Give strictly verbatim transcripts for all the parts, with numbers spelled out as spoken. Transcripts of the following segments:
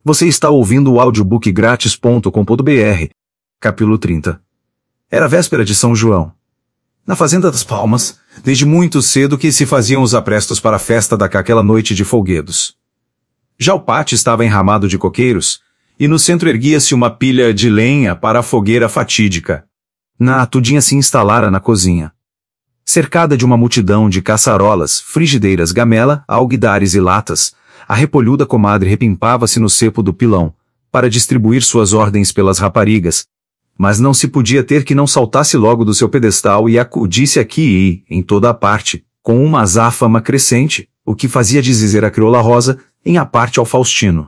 Você está ouvindo o audiobook grátis ponto com ponto br. Capítulo trinta. Era véspera de São João. Na Fazenda das Palmas, desde muito cedo que se faziam os aprestos para a festa daquela noite de folguedos. Já o pátio estava enramado de coqueiros, e no centro erguia-se uma pilha de lenha para a fogueira fatídica. Na Tudinha se instalara na cozinha. Cercada de uma multidão de caçarolas, frigideiras, gamela, alguidares e latas, a repolhuda comadre repimpava-se no cepo do pilão, para distribuir suas ordens pelas raparigas, mas não se podia ter que não saltasse logo do seu pedestal e acudisse aqui e, em toda a parte, com uma azáfama crescente, o que fazia dizer a crioula Rosa, em a parte ao Faustino.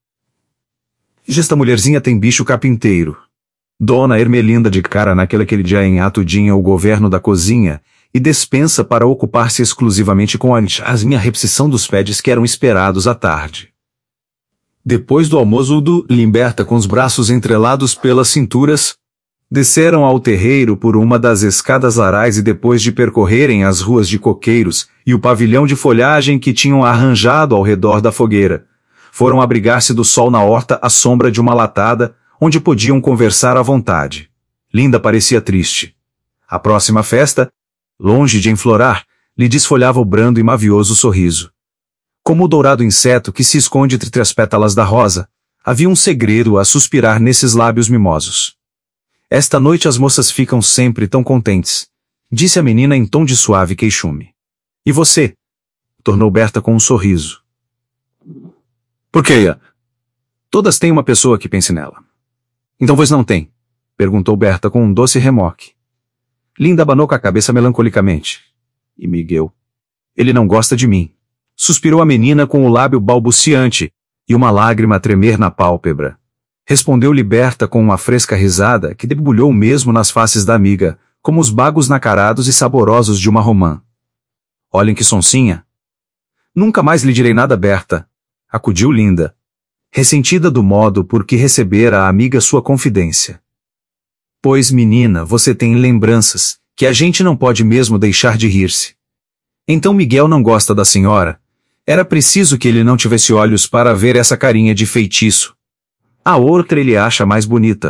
Esta mulherzinha tem bicho carpinteiro. Dona Ermelinda de cara naquele aquele dia em Atudinha o governo da cozinha, e despensa para ocupar-se exclusivamente com a minha reposição dos pedes que eram esperados à tarde. Depois do almoço do Limberta com os braços entrelados pelas cinturas, desceram ao terreiro por uma das escadas larais e depois de percorrerem as ruas de coqueiros e o pavilhão de folhagem que tinham arranjado ao redor da fogueira, foram abrigar-se do sol na horta à sombra de uma latada, onde podiam conversar à vontade. Linda parecia triste. A próxima festa, longe de enflorar, lhe desfolhava o brando e mavioso sorriso. Como o dourado inseto que se esconde entre as pétalas da rosa, havia um segredo a suspirar nesses lábios mimosos. Esta noite as moças ficam sempre tão contentes, disse a menina em tom de suave queixume. E você? Tornou Berta com um sorriso. Por quê? Todas têm uma pessoa que pense nela. Então pois não tem? Perguntou Berta com um doce remoque. Linda abanou com a cabeça melancolicamente. E Miguel? Ele não gosta de mim. Suspirou a menina com o lábio balbuciante, e uma lágrima a tremer na pálpebra. Respondeu-lhe Berta com uma fresca risada que debulhou mesmo nas faces da amiga, como os bagos nacarados e saborosos de uma romã. Olhem que sonsinha. Nunca mais lhe direi nada, Berta, acudiu Linda, ressentida do modo por que recebera a amiga sua confidência. Pois, menina, você tem lembranças, que a gente não pode mesmo deixar de rir-se. Então Miguel não gosta da senhora? Era preciso que ele não tivesse olhos para ver essa carinha de feitiço. A outra ele acha mais bonita.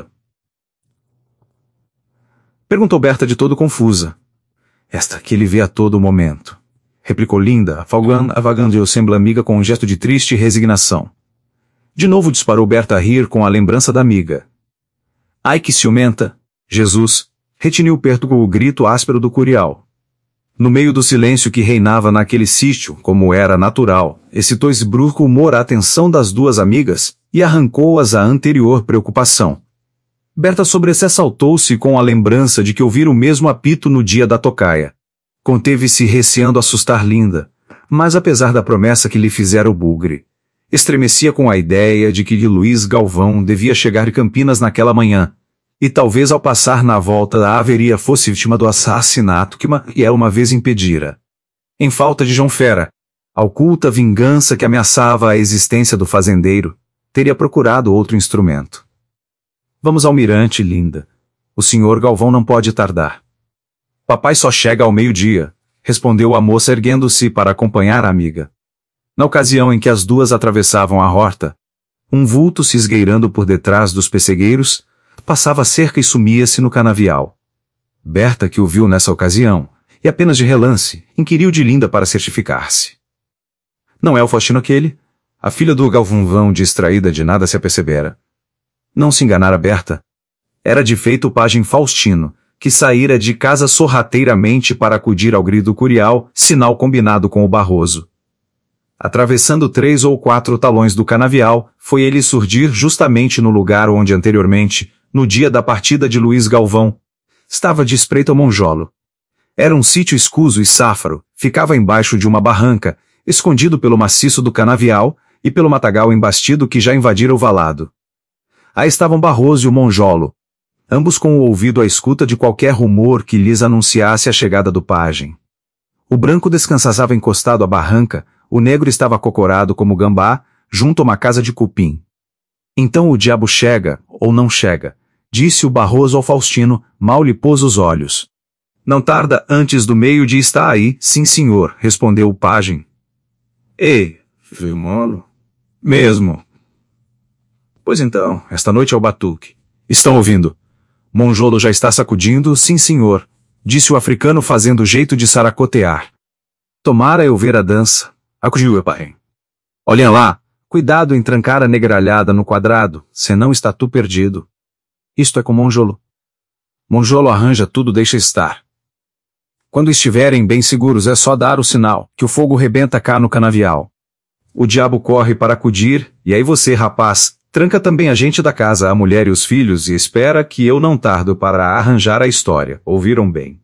Perguntou Berta de todo confusa. Esta que ele vê a todo momento. Replicou Linda, afagando, avagando o semblante amiga com um gesto de triste resignação. De novo disparou Berta a rir com a lembrança da amiga. Ai que ciumenta! Jesus! Retiniu perto com o grito áspero do curial. No meio do silêncio que reinava naquele sítio, como era natural, excitou esse brusco humor a atenção das duas amigas, e arrancou-as a anterior preocupação. Berta sobressaltou-se com a lembrança de que ouvira o mesmo apito no dia da tocaia. Conteve-se receando assustar Linda, mas apesar da promessa que lhe fizera o bugre, estremecia com a ideia de que Luiz Galvão devia chegar de Campinas naquela manhã, e talvez ao passar na volta da haveria fosse vítima do assassinato que Maria uma vez impedira. Em falta de João Fera, a oculta vingança que ameaçava a existência do fazendeiro, teria procurado outro instrumento. Vamos ao mirante, Linda. O senhor Galvão não pode tardar. Papai só chega ao meio-dia, respondeu a moça erguendo-se para acompanhar a amiga. Na ocasião em que as duas atravessavam a horta, um vulto se esgueirando por detrás dos pessegueiros, passava a cerca e sumia-se no canavial. Berta, que o viu nessa ocasião, e apenas de relance, inquiriu de Linda para certificar-se. Não é o Faustino aquele? A filha do Galvão, distraída de nada se apercebera. Não se enganara Berta. Era de feito o pajem Faustino, que saíra de casa sorrateiramente para acudir ao grito curial, sinal combinado com o Barroso. Atravessando três ou quatro talões do canavial, foi ele surgir justamente no lugar onde anteriormente, no dia da partida de Luiz Galvão, estava de espreita o monjolo. Era um sítio escuso e sáfaro, ficava embaixo de uma barranca, escondido pelo maciço do canavial e pelo matagal embastido que já invadira o valado. Aí estavam Barroso e o monjolo, ambos com o ouvido à escuta de qualquer rumor que lhes anunciasse a chegada do pajem. O branco descansava encostado à barranca, o negro estava acocorado como gambá, junto a uma casa de cupim. Então o diabo chega, ou não chega, disse o Barroso ao Faustino, mal lhe pôs os olhos. Não tarda antes do meio-dia está aí, sim senhor, respondeu o pajem. Ei, veio molo? Mesmo. Pois então, esta noite é o batuque. Estão ouvindo? Monjolo já está sacudindo, sim senhor, disse o africano fazendo jeito de saracotear. Tomara eu ver a dança, acudiu o pai. Olhem lá, cuidado em trancar a negralhada no quadrado, senão está tu perdido. Isto é com Monjolo. Monjolo arranja tudo, deixa estar. Quando estiverem bem seguros é só dar o sinal, que o fogo rebenta cá no canavial. O diabo corre para acudir, e aí você, rapaz, tranca também a gente da casa, a mulher e os filhos, e espera que eu não tardo para arranjar a história. Ouviram bem?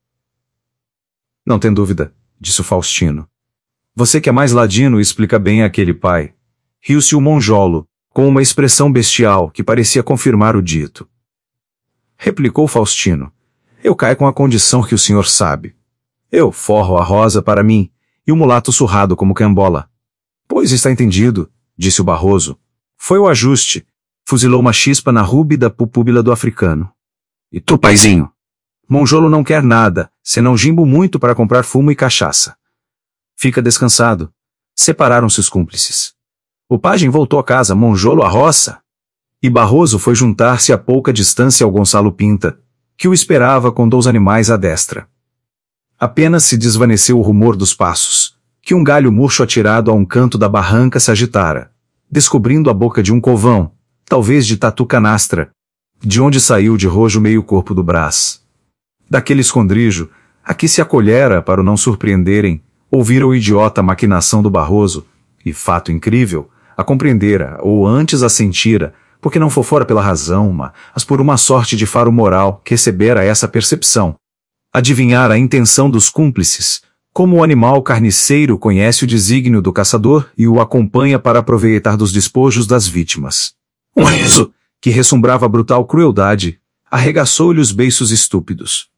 Não tem dúvida, disse o Faustino. Você que é mais ladino explica bem aquele pai. Riu-se o Monjolo, com uma expressão bestial que parecia confirmar o dito. Replicou Faustino. Eu caio com a condição que o senhor sabe. Eu forro a rosa para mim, e o mulato surrado como cambola. Pois está entendido, disse o Barroso. Foi o ajuste. Fuzilou uma chispa na rúbida pupúbila do africano. E tu, paizinho? Monjolo não quer nada, senão jimbo muito para comprar fumo e cachaça. Fica descansado. Separaram-se os cúmplices. O pajem voltou a casa, Monjolo à roça. E Barroso foi juntar-se a pouca distância ao Gonçalo Pinta, que o esperava com dois animais à destra. Apenas se desvaneceu o rumor dos passos, que um galho murcho atirado a um canto da barranca se agitara, descobrindo a boca de um covão, talvez de tatu canastra, de onde saiu de rojo meio corpo do Brás. Daquele escondrijo, a que se acolhera para o não surpreenderem, ouvira o idiota maquinação do Barroso, e, fato incrível, a compreendera, ou antes a sentira, porque não for fora pela razão, mas por uma sorte de faro moral que recebera essa percepção. Adivinhar a intenção dos cúmplices, como o animal carniceiro conhece o desígnio do caçador e o acompanha para aproveitar dos despojos das vítimas. Um riso, que ressumbrava brutal crueldade, arregaçou-lhe os beiços estúpidos.